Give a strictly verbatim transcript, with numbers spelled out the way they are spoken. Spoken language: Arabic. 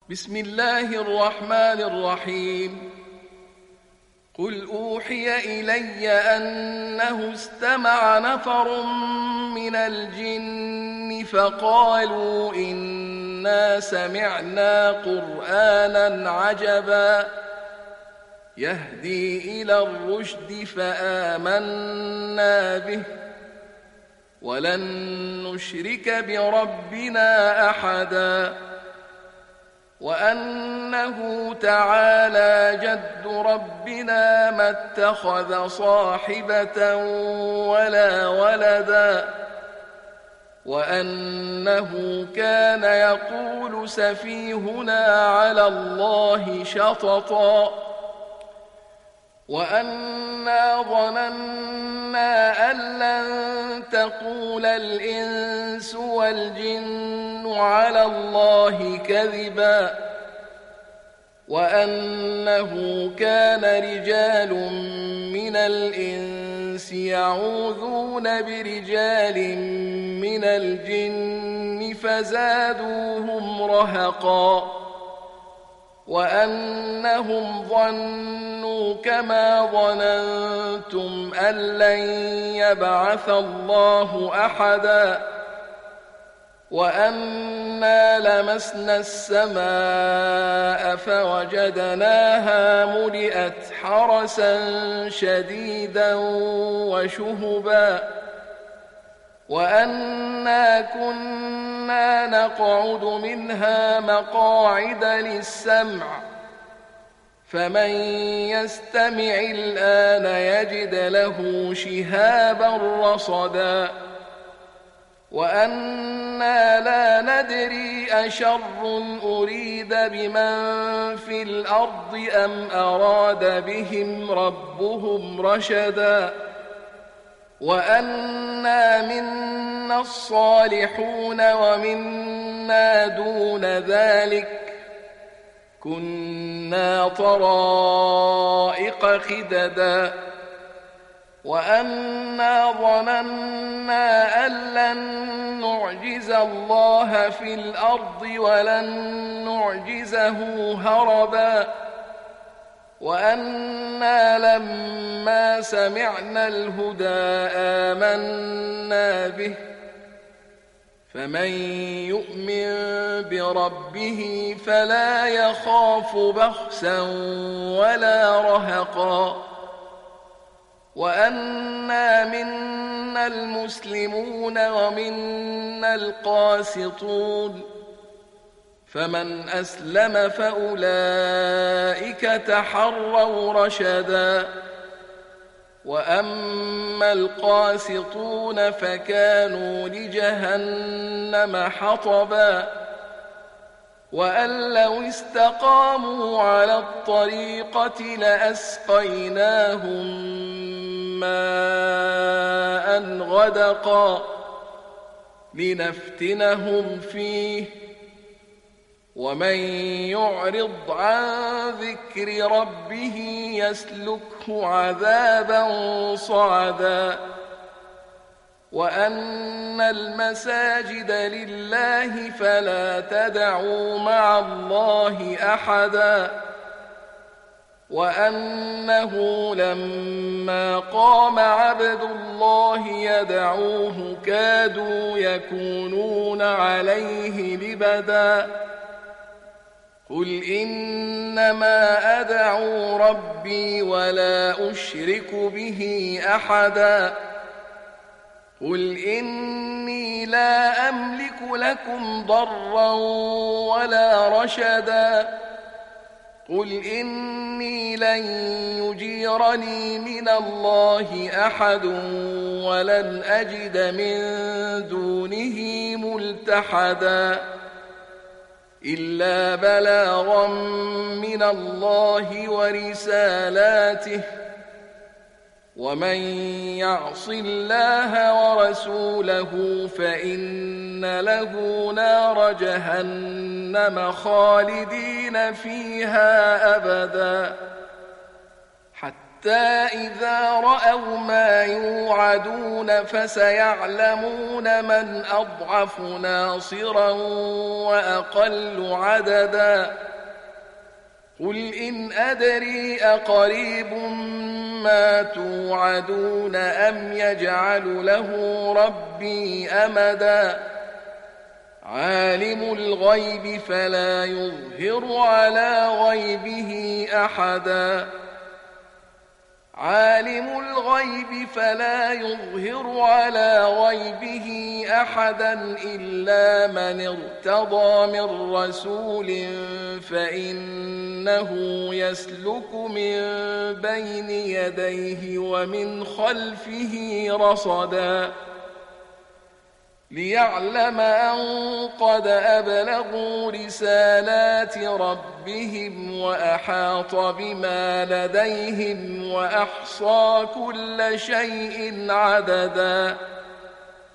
بسم الله الرحمن الرحيم. قل أوحي إلي أنه استمع نفر من الجن فقالوا إنا سمعنا قرآنا عجبا يهدي إلى الرشد فآمنا به ولن نشرك بربنا أحدا وأنه تعالى جد ربنا ما اتخذ صاحبة ولا ولدا وأنه كان يقول سفيهنا على الله شططا وأنا ظننا أن لن تقول الإنس والجن على الله كذبا وأنه كان رجال من الإنس يعوذون برجال من الجن فزادوهم رهقا وأنهم ظنوا كما ظننتم أن لن يبعث الله أحدا وأنا لمسنا السماء فوجدناها ملئت حرسا شديدا وشهبا وأنا كنا نقعد منها مقاعد للسمع فمن يستمع الآن يجد له شهابا رصدا وأنا لا ندري أشر أريد بمن في الأرض أم أراد بهم ربهم رشدا وأنا منا الصالحون ومنا دون ذلك كنا طرائق خددا وأنا ظننا أن لن نعجز الله في الأرض ولن نعجزه هربا وأنا لما سمعنا الهدى آمنا به فمن يؤمن بربه فلا يخاف بخسا ولا رهقا وأنا منا المسلمون ومنا القاسطون فمن أسلم فأولئك تحروا رشدا وأما القاسطون فكانوا لجهنم حطبا وأن لو استقاموا على الطريقة لأسقيناهم ماء غدقا لنفتنهم فيه ومن يعرض عن ذكر ربه يسلكه عذابا صعدا وأن المساجد لله فلا تدعوا مع الله أحدا وأنه لما قام عبد الله يدعوه كادوا يكونون عليه لبدا قل إنما أدعو ربي ولا أشرك به أحدا قل إني لا أملك لكم ضرا ولا رشدا قل إني لن يجيرني من الله أحد ولن أجد من دونه ملتحدا إلا بلاغا من الله ورسالاته ومن يعص الله ورسوله فإن له نار جهنم خالدين فيها أبدا حتى إذا رأوا ما يوعدون فسيعلمون من أضعف ناصرا وأقل عددا قل إن أدري أقريب ما توعدون أم يجعل له ربي أمدا عالم الغيب فلا يظهر على غيبه أحدا عالم الغيب فلا يظهر على غيبه أحدا إلا من ارتضى من رسول فإنه يسلك من بين يديه ومن خلفه رصدا ليعلم أن قد أبلغوا رسالات ربهم وأحاط بما لديهم وأحصى كل شيء عددا